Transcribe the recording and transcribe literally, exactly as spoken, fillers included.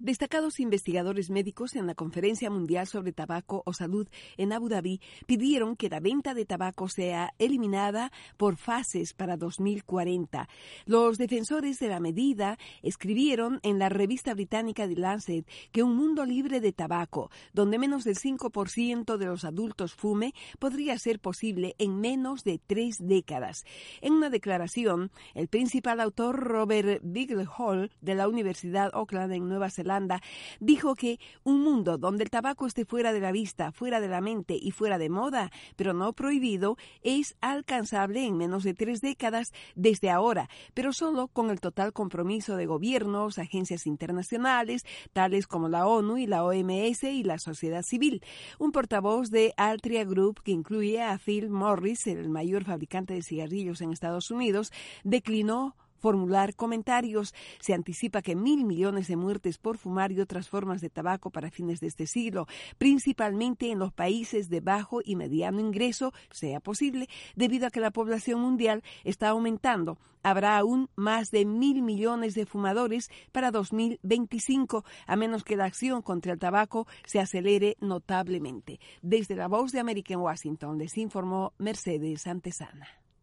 Destacados investigadores médicos en la Conferencia Mundial sobre Tabaco o Salud en Abu Dhabi pidieron que la venta de tabaco sea eliminada por fases para dos mil cuarenta. Los defensores de la medida escribieron en la revista británica The Lancet que un mundo libre de tabaco, donde menos del cinco por ciento de los adultos fume, podría ser posible en menos de tres décadas. En una declaración, el principal autor Robert Bigelhall de la Universidad Auckland en Nueva Zelanda dijo que un mundo donde el tabaco esté fuera de la vista, fuera de la mente y fuera de moda, pero no prohibido, es alcanzable en menos de tres décadas desde ahora, pero solo con el total compromiso de gobiernos, agencias internacionales, tales como la ONU y la O M S y la sociedad civil. Un portavoz de Altria Group, que incluye a Phil Morris, el mayor fabricante de cigarrillos en Estados Unidos, declinó formular comentarios. Se anticipa que mil millones de muertes por fumar y otras formas de tabaco para fines de este siglo, principalmente en los países de bajo y mediano ingreso, sea posible, debido a que la población mundial está aumentando. Habrá aún más de mil millones de fumadores para dos mil veinticinco, a menos que la acción contra el tabaco se acelere notablemente. Desde la Voz de América en Washington les informó Mercedes Antesana.